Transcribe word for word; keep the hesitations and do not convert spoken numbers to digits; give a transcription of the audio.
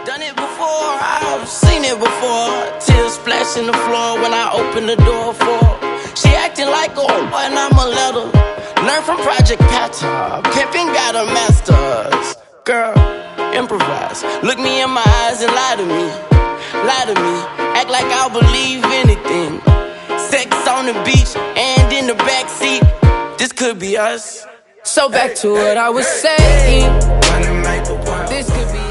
Done it before, I've seen it before. Tears splashing the floor when I open the door for her. She acting like a whore and I'm a letter. Learn from Project Pata, pimpin' got a master's. Girl, improvise. Look me in my eyes and lie to me. Lie to me, act like I'll believe anything. Sex on the beach and in the backseat. This could be us. So back to what I was saying. This could be